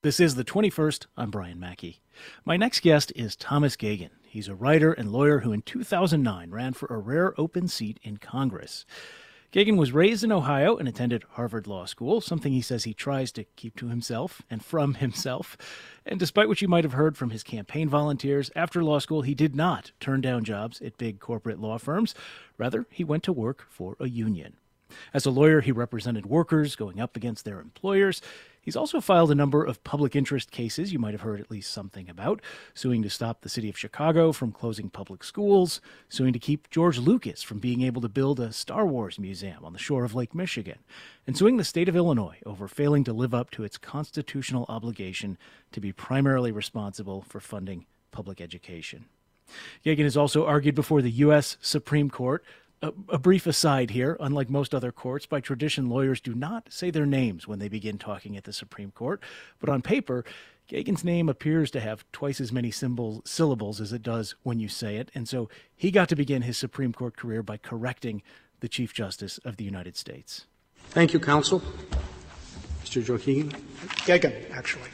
This is the 21st. I'm Brian Mackey. My next guest is Thomas Geoghegan. He's a writer and lawyer who in 2009 ran for a rare open seat in Congress. Geoghegan was raised in Ohio and attended Harvard Law School, something he says he tries to keep to himself and from himself. And despite what you might have heard from his campaign volunteers, after law school he did not turn down jobs at big corporate law firms. Rather, he went to work for a union. As a lawyer, he represented workers going up against their employers. He's also filed a number of public interest cases you might have heard at least something about, suing to stop the city of Chicago from closing public schools, suing to keep George Lucas from being able to build a Star Wars museum on the shore of Lake Michigan, and suing the state of Illinois over failing to live up to its constitutional obligation to be primarily responsible for funding public education. Geoghegan has also argued before the U.S. Supreme Court. A brief aside here, unlike most other courts, by tradition, lawyers do not say their names when they begin talking at the Supreme Court. But on paper, Geoghegan's name appears to have twice as many syllables as it does when you say it. And so he got to begin his Supreme Court career by correcting the Chief Justice of the United States. Thank you, counsel. Mr. Geoghegan. Geoghegan, actually.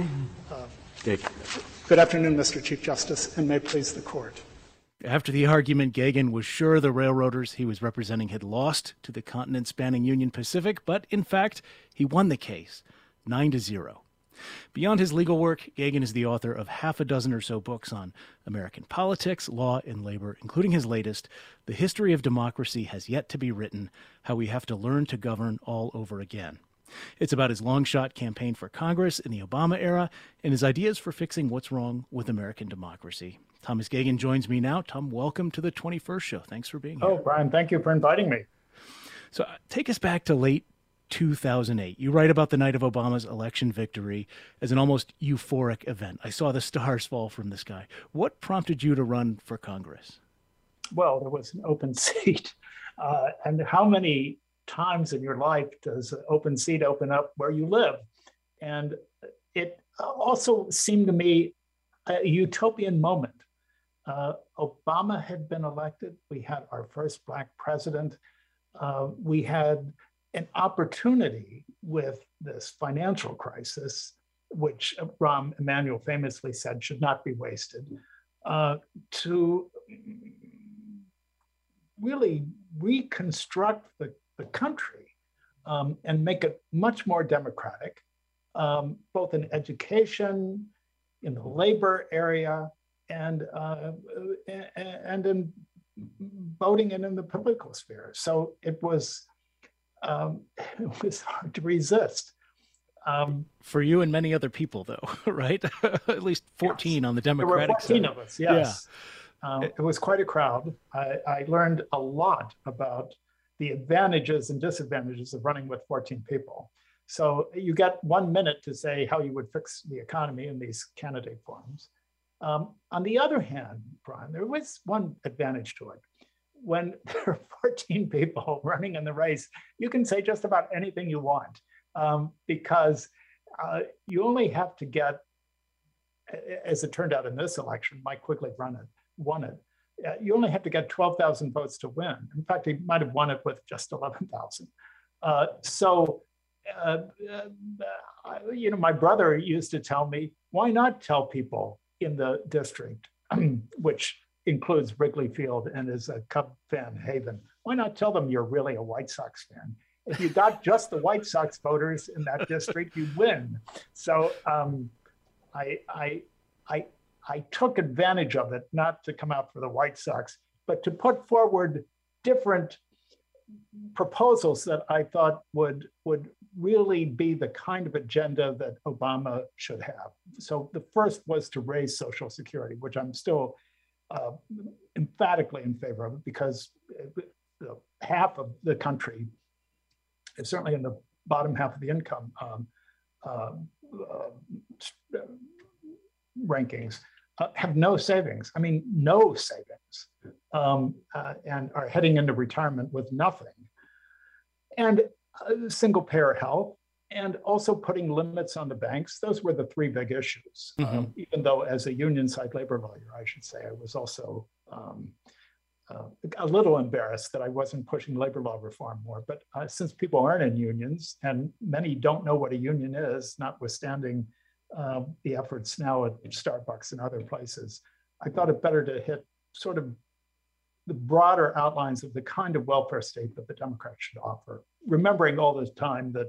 Good afternoon, Mr. Chief Justice, and may it please the court. After the argument, Geoghegan was sure the railroaders he was representing had lost to the continent-spanning Union Pacific, but in fact, he won the case, 9-0. Beyond his legal work, Geoghegan is the author of half a dozen or so books on American politics, law, and labor, including his latest, The History of Democracy Has Yet to Be Written, How We Have to Learn to Govern All Over Again. It's about his long-shot campaign for Congress in the Obama era and his ideas for fixing what's wrong with American democracy. Thomas Geoghegan joins me now. Tom, welcome to the 21st show. Thanks for being here. Oh, Brian, thank you for inviting me. So take us back to late 2008. You write about the night of Obama's election victory as an almost euphoric event. I saw the stars fall from the sky. What prompted you to run for Congress? Well, there was an open seat. And how many times in your life does an open seat open up where you live? And it also seemed to me a utopian moment. Obama had been elected. We had our first Black president. We had an opportunity with this financial crisis, which Rahm Emanuel famously said should not be wasted, to really reconstruct the country and make it much more democratic, both in education, in the labor area, and in voting and in the political sphere. So it was hard to resist. For you and many other people, though, right? At least 14 yes. On the Democratic side. There were 14 of us, yes. Yeah. It was quite a crowd. I learned a lot about the advantages and disadvantages of running with 14 people. So you got 1 minute to say how you would fix the economy in these candidate forums. On the other hand, Brian, there was one advantage to it. When there are 14 people running in the race, you can say just about anything you want because you only have to get, as it turned out in this election, Mike Quigley won it. You only have to get 12,000 votes to win. In fact, he might have won it with just 11,000. My brother used to tell me, why not tell people in the district, which includes Wrigley Field and is a Cub fan haven, why not tell them you're really a White Sox fan? If you got just the White Sox voters in that district, you win. So I took advantage of it, not to come out for the White Sox, but to put forward different proposals that I thought would really be the kind of agenda that Obama should have. So the first was to raise Social Security, which I'm still emphatically in favor of, because half of the country, certainly in the bottom half of the income rankings, have no savings. I mean, no savings, and are heading into retirement with nothing. And single payer health, and also putting limits on the banks. Those were the three big issues. Mm-hmm. Even though as a union side labor lawyer, I should say, I was also a little embarrassed that I wasn't pushing labor law reform more. But since people aren't in unions, and many don't know what a union is, notwithstanding the efforts now at Starbucks and other places, I thought it better to hit sort of the broader outlines of the kind of welfare state that the Democrats should offer, remembering all the time that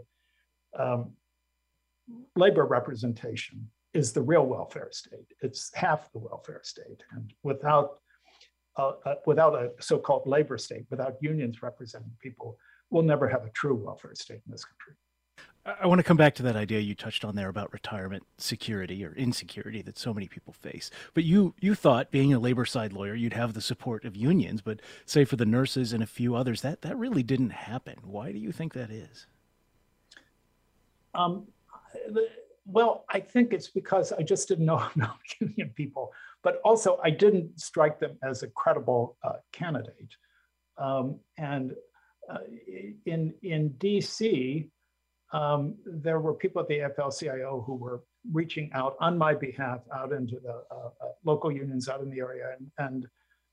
labor representation is the real welfare state. It's half the welfare state. And without a so-called labor state, without unions representing people, we'll never have a true welfare state in this country. I want to come back to that idea you touched on there about retirement security or insecurity that so many people face. But you thought, being a labor side lawyer, you'd have the support of unions, but say for the nurses and a few others, that really didn't happen. Why do you think that is? Well, I think it's because I just didn't know enough union people, but also I didn't strike them as a credible candidate. In DC, there were people at the AFL-CIO who were reaching out on my behalf out into the local unions out in the area, and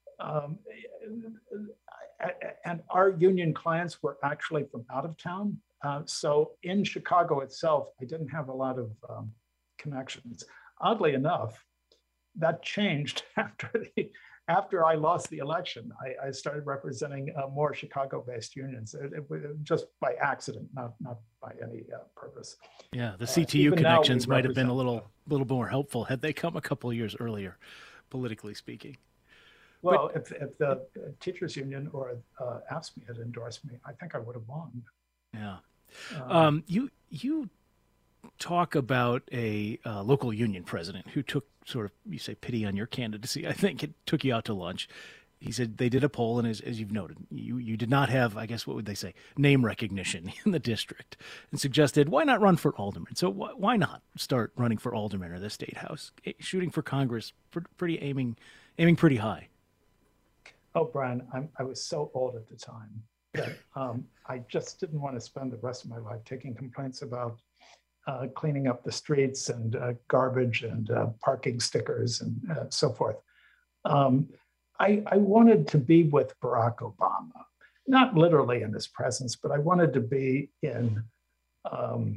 our union clients were actually from out of town. So in Chicago itself, I didn't have a lot of connections. Oddly enough, that changed after I lost the election. I started representing more Chicago-based unions, just by accident, not by any purpose. Yeah, the CTU connections might have been a little more helpful had they come a couple of years earlier, politically speaking. Well, if the teachers union or AFSCME had endorsed me, I think I would have won. Yeah. You talk about a local union president who took sort of, you say, pity on your candidacy. I think it took you out to lunch. He said they did a poll, and as you've noted, you did not have, I guess, what would they say, name recognition in the district, and suggested, why not run for alderman? So why not start running for alderman or the state house, shooting for Congress, aiming pretty high? Oh, Brian, I was so old at the time that I just didn't want to spend the rest of my life taking complaints about cleaning up the streets and garbage and parking stickers and so forth. I wanted to be with Barack Obama, not literally in his presence, but I wanted to be in, I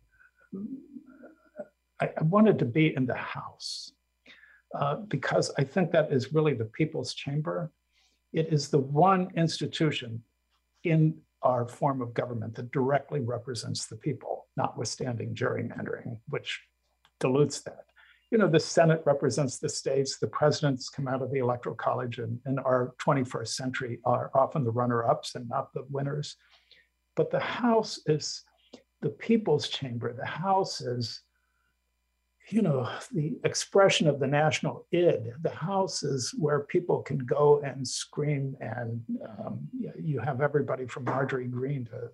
wanted to be in the House because I think that is really the people's chamber. It is the one institution in our form of government that directly represents the people, notwithstanding gerrymandering, which dilutes that. You know, the Senate represents the states, the presidents come out of the Electoral College, and in our 21st century are often the runner-ups and not the winners. But the House is the people's chamber. The House is, you know, the expression of the national id. The House is where people can go and scream, and you have everybody from Marjorie Greene to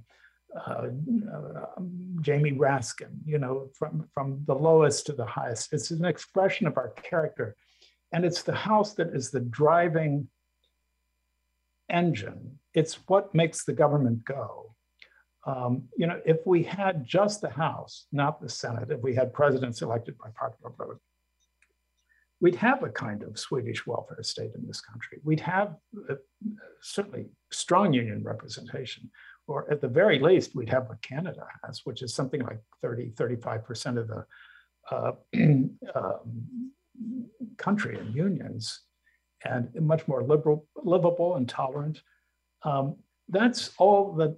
Jamie Raskin, you know, from the lowest to the highest. It's an expression of our character. And it's the House that is the driving engine. It's what makes the government go. You know, if we had just the House, not the Senate, if we had presidents elected by popular vote, we'd have a kind of Swedish welfare state in this country. We'd have certainly strong union representation, or at the very least, we'd have what Canada has, which is something like 35% of the country in unions, and much more liberal, livable and tolerant. That's all that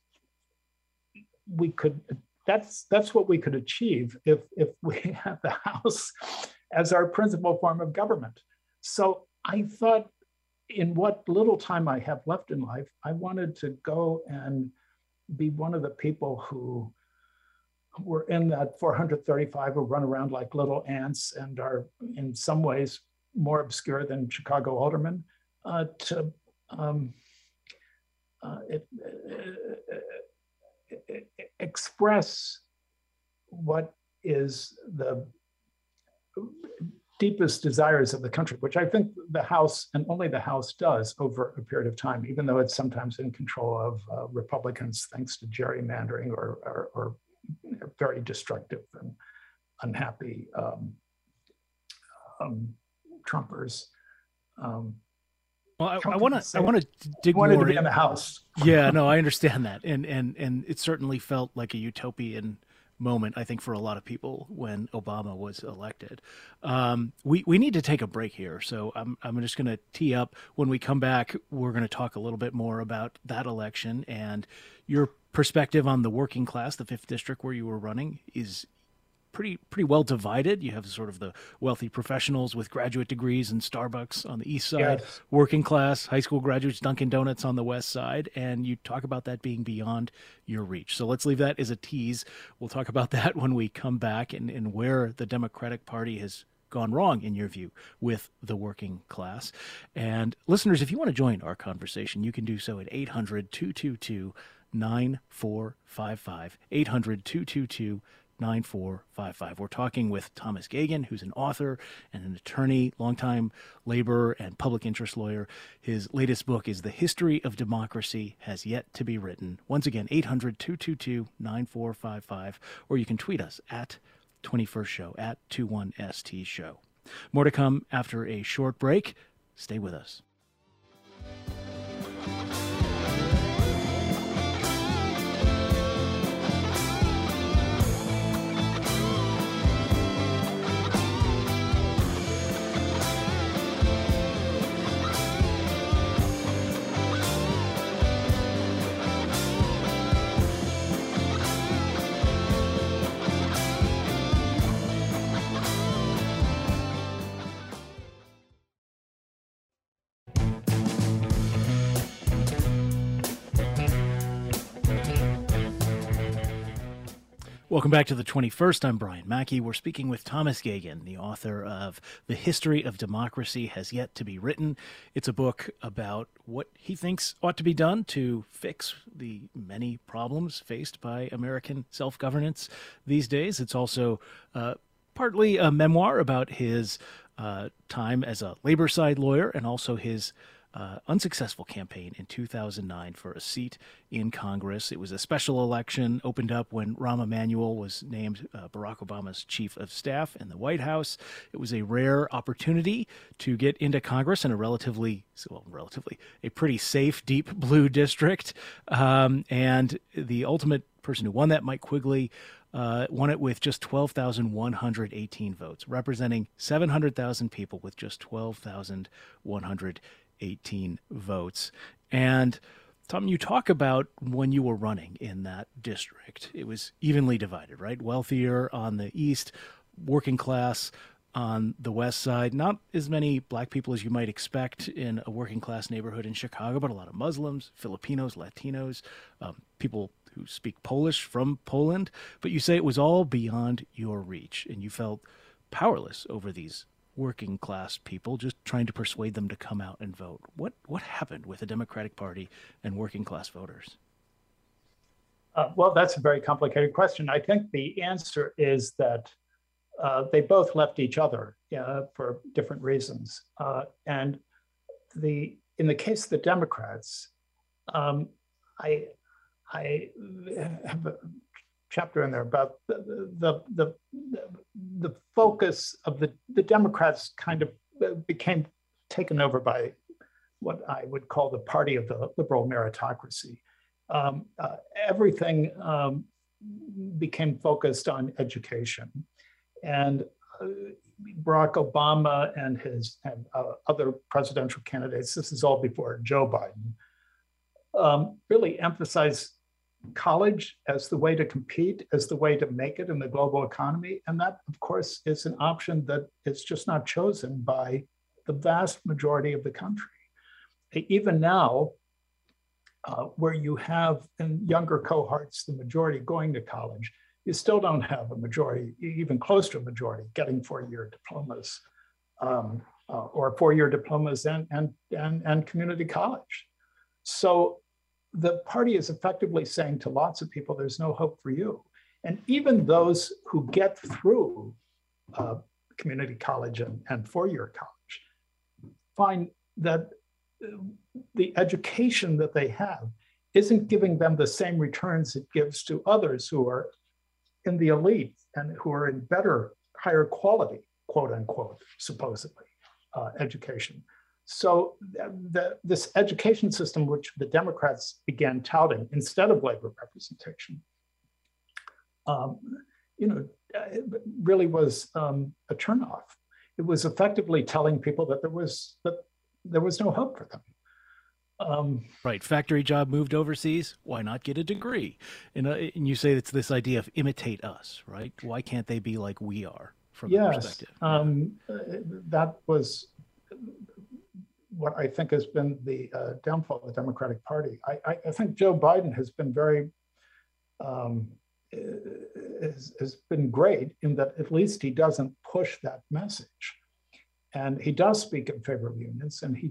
we could, that's what we could achieve if we had the House as our principal form of government. So I thought, in what little time I have left in life, I wanted to go and be one of the people who were in that 435 who run around like little ants and are in some ways more obscure than Chicago aldermen, to express what is the deepest desires of the country, which I think the House and only the House does over a period of time, even though it's sometimes in control of Republicans thanks to gerrymandering or very destructive and unhappy Trumpers. Well, I want to dig wanted more to be in the House. Yeah, no, I understand that, and it certainly felt like a utopian moment, I think, for a lot of people when Obama was elected. We need to take a break here, so I'm just going to tee up. When we come back, we're going to talk a little bit more about that election, and your perspective on the working class. The 5th district where you were running is pretty well divided. You have sort of the wealthy professionals with graduate degrees and Starbucks on the east side, Yes. working class high school graduates, Dunkin' Donuts on the west side, and you talk about that being beyond your reach. So let's leave that as a tease. We'll talk about that when we come back, and where the Democratic Party has gone wrong, in your view, with the working class. And listeners, if you want to join our conversation, you can do so at 800-222-9455, 800-222-9455. We're talking with Thomas Geoghegan, who's an author and an attorney, longtime labor and public interest lawyer. His latest book is The History of Democracy Has Yet to Be Written. Once again, 800-222-9455, or you can tweet us at 21st Show, at 21ST Show. More to come after a short break. Stay with us. Welcome back to the 21st. I'm Brian Mackey. We're speaking with Thomas Geoghegan, the author of The History of Democracy Has Yet to Be Written. It's a book about what he thinks ought to be done to fix the many problems faced by American self-governance these days. It's also partly a memoir about his time as a labor side lawyer, and also his unsuccessful campaign in 2009 for a seat in Congress. It was a special election, opened up when Rahm Emanuel was named Barack Obama's chief of staff in the White House. It was a rare opportunity to get into Congress in a relatively, a pretty safe, deep blue district. And the ultimate person who won that, Mike Quigley, won it with just 12,118 votes, representing 700,000 people with just 12,118 votes. And Tom, you talk about when you were running in that district, it was evenly divided, right? Wealthier on the east, working class on the west side. Not as many black people as you might expect in a working class neighborhood in Chicago, but a lot of Muslims, Filipinos, Latinos, people who speak Polish from Poland. But you say it was all beyond your reach, and you felt powerless over these working class people, just trying to persuade them to come out and vote. What happened with the Democratic Party and working class voters? Well, that's a very complicated question. I think the answer is that they both left each other for different reasons. And in the case of the Democrats, I have a chapter in there about the focus of the Democrats kind of became taken over by what I would call the party of the liberal meritocracy. Everything became focused on education, and Barack Obama and other presidential candidates, this is all before Joe Biden, really emphasized college as the way to compete, as the way to make it in the global economy. And that, of course, is an option that is just not chosen by the vast majority of the country. Even now, where you have in younger cohorts, the majority going to college, you still don't have a majority, even close to a majority, getting four-year diplomas or four-year diplomas and community college. So the party is effectively saying to lots of people, there's no hope for you. And even those who get through community college and four-year college find that the education that they have isn't giving them the same returns it gives to others who are in the elite and who are in better, higher quality, quote unquote, supposedly, education. So this education system, which the Democrats began touting instead of labor representation, it really was a turnoff. It was effectively telling people that there was no hope for them. Right. Factory job moved overseas. Why not get a degree? And you say it's this idea of imitate us, right? Why can't they be like we are from that perspective? That was what I think has been the downfall of the Democratic Party. I think Joe Biden has been has been great in that at least he doesn't push that message. And he does speak in favor of unions, and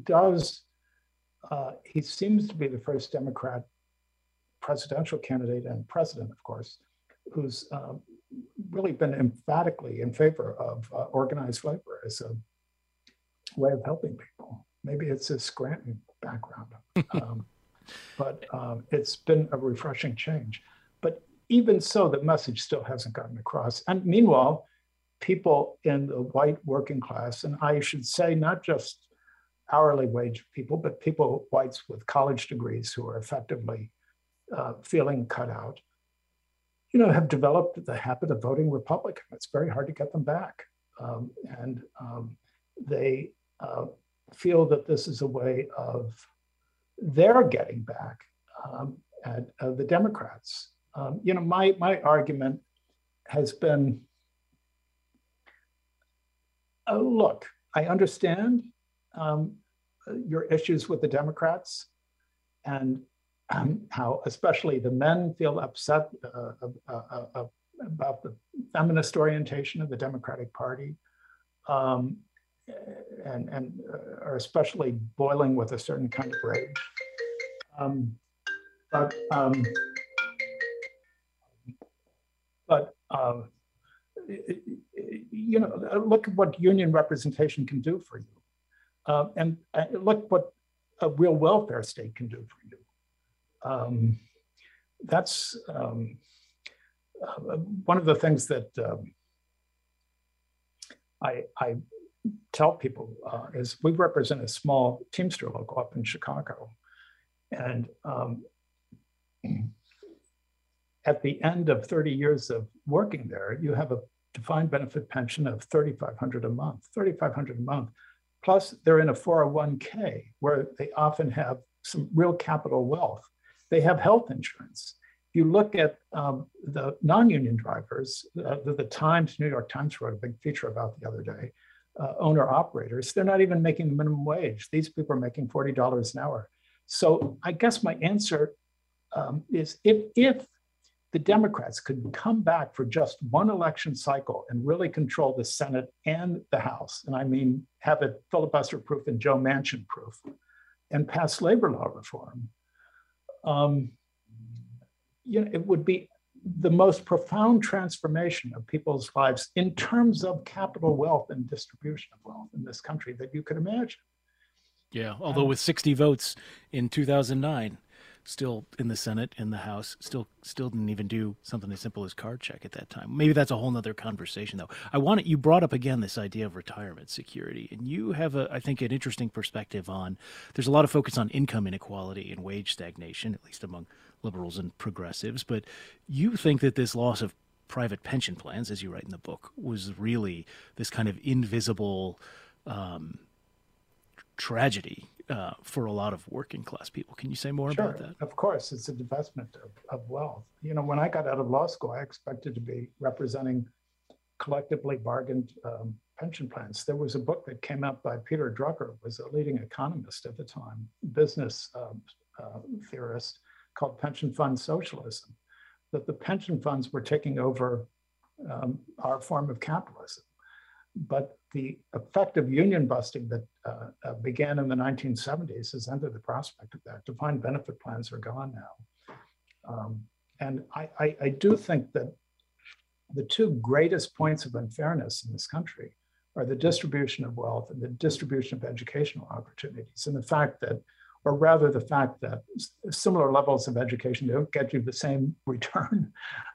he seems to be the first Democrat presidential candidate and president, of course, who's really been emphatically in favor of organized labor as a way of helping people. Maybe it's his Scranton background, but it's been a refreshing change. But even so, the message still hasn't gotten across. And meanwhile, people in the white working class, and I should say not just hourly wage people, but whites with college degrees who are effectively feeling cut out, have developed the habit of voting Republican. It's very hard to get them back. And they feel that this is a way of their getting back at the Democrats. My argument has been, look, I understand your issues with the Democrats and how especially the men feel upset about the feminist orientation of the Democratic Party and are especially boiling with a certain kind of rage. Look at what union representation can do for you. And look what a real welfare state can do for you. That's one of the things that I tell people is we represent a small Teamster local up in Chicago. And at the end of 30 years of working there, you have a defined benefit pension of $3,500 a month. Plus they're in a 401k where they often have some real capital wealth. They have health insurance. If you look at the non-union drivers, the New York Times wrote a big feature about the other day, owner operators, they're not even making the minimum wage. These people are making $40 an hour. So I guess my answer is if the Democrats could come back for just one election cycle and really control the Senate and the House, and I mean have it filibuster proof and Joe Manchin proof, and pass labor law reform, it would be the most profound transformation of people's lives in terms of capital wealth and distribution of wealth in this country that you could imagine. Yeah, although with 60 votes in 2009, still in the Senate, in the House, still didn't even do something as simple as card check at that time. Maybe that's a whole nother conversation, though. You brought up again this idea of retirement security, and you have, I think, an interesting perspective on, there's a lot of focus on income inequality and wage stagnation, at least among liberals and progressives, but you think that this loss of private pension plans, as you write in the book, was really this kind of invisible tragedy for a lot of working class people. Can you say more about that? Of course, it's a divestment of wealth. When I got out of law school, I expected to be representing collectively bargained pension plans. There was a book that came out by Peter Drucker, who was a leading economist at the time, business theorist, called Pension Fund Socialism, that the pension funds were taking over our form of capitalism. But the effect of union busting that began in the 1970s has ended the prospect of that. Defined benefit plans are gone now. And I do think that the two greatest points of unfairness in this country are the distribution of wealth and the distribution of educational opportunities. And the fact that similar levels of education don't get you the same return.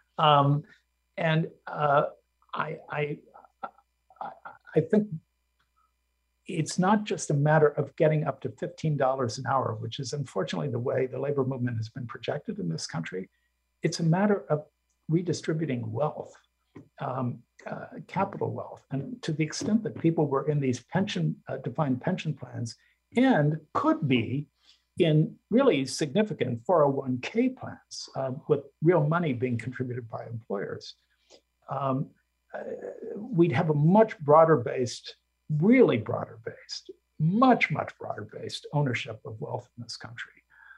I think it's not just a matter of getting up to $15 an hour, which is unfortunately the way the labor movement has been projected in this country. It's a matter of redistributing wealth. capital wealth. And to the extent that people were in these defined pension plans and could be in really significant 401k plans with real money being contributed by employers, we'd have a much broader based, really broader based, much broader based ownership of wealth in this country.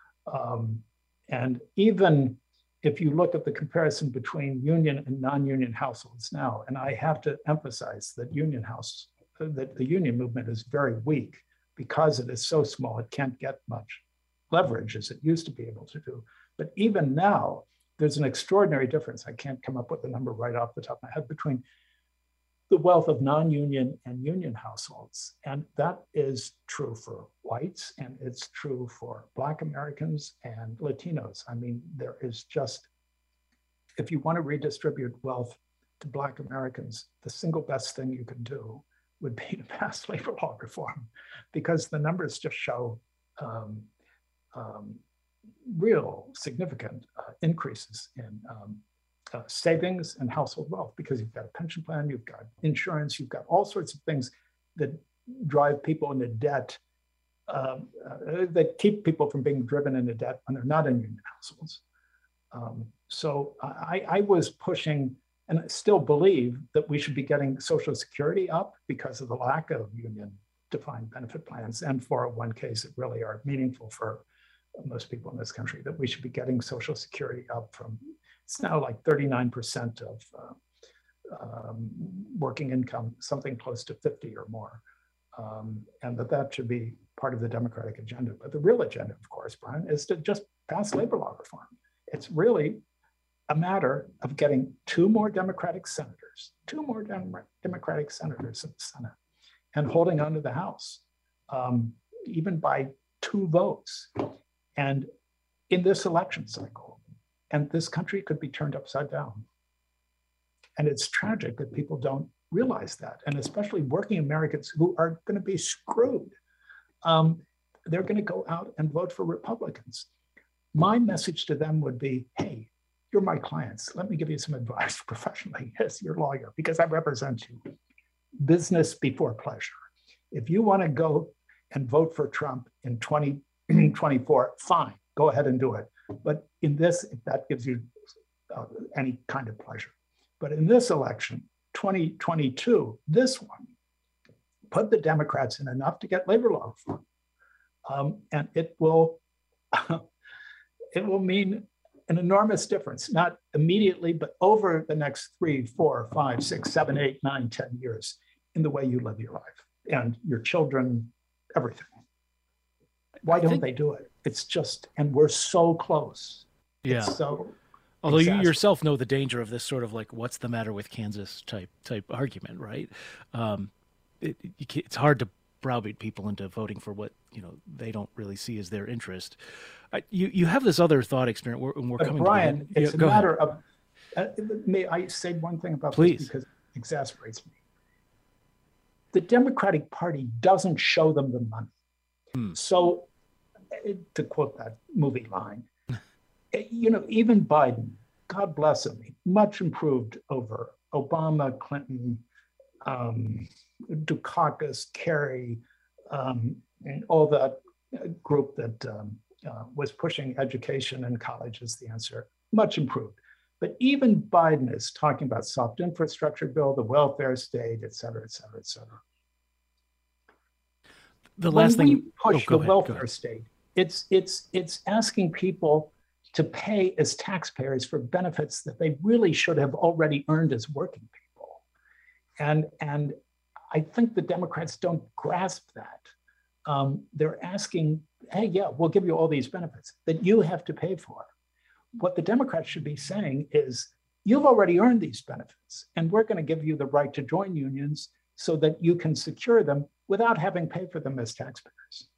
And even if you look at the comparison between union and non-union households now, and I have to emphasize that that the union movement is very weak because it is so small, it can't get much leverage as it used to be able to do. But even now, there's an extraordinary difference. I can't come up with a number right off the top of my head between the wealth of non-union and union households. And that is true for whites, and it's true for Black Americans and Latinos. I mean, there is just, if you want to redistribute wealth to Black Americans, the single best thing you can do would be to pass labor law reform, because the numbers just show real significant increases in savings and household wealth, because you've got a pension plan, you've got insurance, you've got all sorts of things that drive people into debt, that keep people from being driven into debt when they're not in union households. So I was pushing, and I still believe that we should be getting Social Security up because of the lack of union defined benefit plans and 401ks that really are meaningful for most people in this country, that we should be getting Social Security up from, it's now like 39% of working income, something close to 50 or more. And that should be part of the Democratic agenda. But the real agenda, of course, Brian, is to just pass labor law reform. It's really a matter of getting two more Democratic senators in the Senate, and holding on to the House, even by 2 votes. And in this election cycle, and this country could be turned upside down. And it's tragic that people don't realize that, and especially working Americans who are going to be screwed. They're going to go out and vote for Republicans. My message to them would be, hey, you're my clients. Let me give you some advice professionally as your lawyer, because I represent you. Business before pleasure. If you want to go and vote for Trump in 2024, fine, go ahead and do it. But in this, if that gives you any kind of pleasure. But in this election, 2022, this one, put the Democrats in enough to get labor law reform. And it will mean an enormous difference, not immediately, but over the next 3, 4, 5, 6, 7, 8, 9, 10 years in the way you live your life and your children, everything. Why don't they do it? It's just, and we're so close. Yeah. It's so although you yourself know the danger of this sort of like, what's the matter with Kansas type argument, right? It's hard to browbeat people into voting for what they don't really see as their interest. You have this other thought experiment, and we're coming. Brian, it's a matter of. May I say one thing about Please. This, because it exasperates me. The Democratic Party doesn't show them the money. So, to quote that movie line, even Biden, God bless him, much improved over Obama, Clinton, Dukakis, Kerry, and all that group that was pushing education and college as the answer, much improved. But even Biden is talking about soft infrastructure bill, the welfare state, et cetera, et cetera, et cetera. The last when thing we push the welfare state, it's asking people to pay as taxpayers for benefits that they really should have already earned as working people. And I think the Democrats don't grasp that. They're asking, hey, yeah, we'll give you all these benefits that you have to pay for. What the Democrats should be saying is, you've already earned these benefits, and we're going to give you the right to join unions so that you can secure them without having paid for them as taxpayers.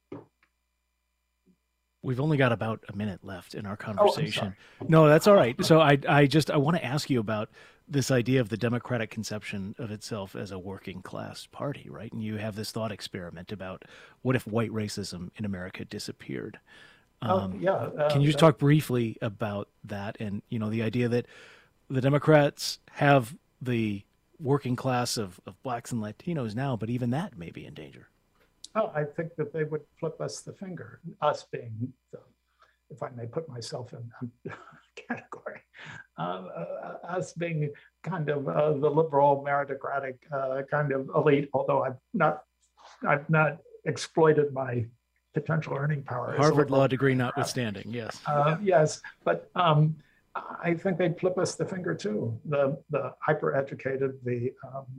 We've only got about a minute left in our conversation. No, that's all right. So I want to ask you about this idea of the Democratic conception of itself as a working class party, right? And you have this thought experiment about what if white racism in America disappeared? Can you just talk briefly about that and, the idea that the Democrats have the working class of blacks and Latinos now, but even that may be in danger. Oh, I think that they would flip us the finger, us being, if I may put myself in a category, us being kind of the liberal meritocratic kind of elite, although I've not exploited my potential earning power. Harvard law degree notwithstanding, yes. Yes, but I think they'd flip us the finger too. The hyper-educated, the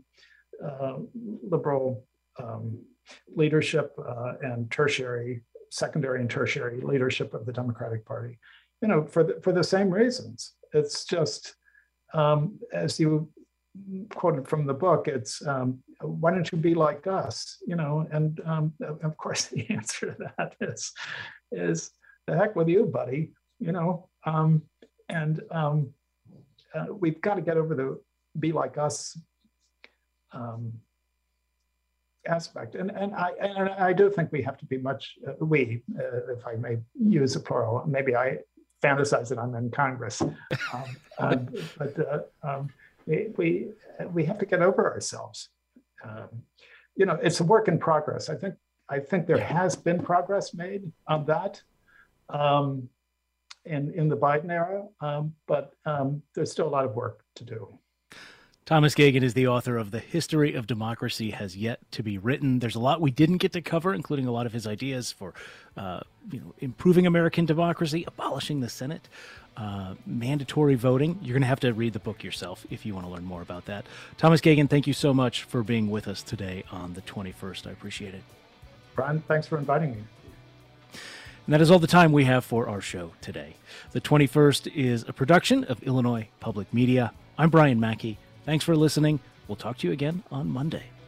liberal leadership and secondary and tertiary leadership of the Democratic Party, for the same reasons. It's just, as you quoted from the book, it's why don't you be like us? And of course the answer to that is the heck with you, buddy. We've got to get over the be like us aspect, and I do think we have to be much if I may use a plural. Maybe I fantasize that I'm in Congress, but we have to get over ourselves. It's a work in progress. I think there has been progress made on that in the Biden era, but there's still a lot of work to do. Thomas Geoghegan is the author of The History of Democracy Has Yet to Be Written. There's a lot we didn't get to cover, including a lot of his ideas for improving American democracy, abolishing the Senate, mandatory voting. You're going to have to read the book yourself if you want to learn more about that. Thomas Geoghegan, thank you so much for being with us today on the 21st. I appreciate it. Brian, thanks for inviting me. And that is all the time we have for our show today. The 21st is a production of Illinois Public Media. I'm Brian Mackey. Thanks for listening. We'll talk to you again on Monday.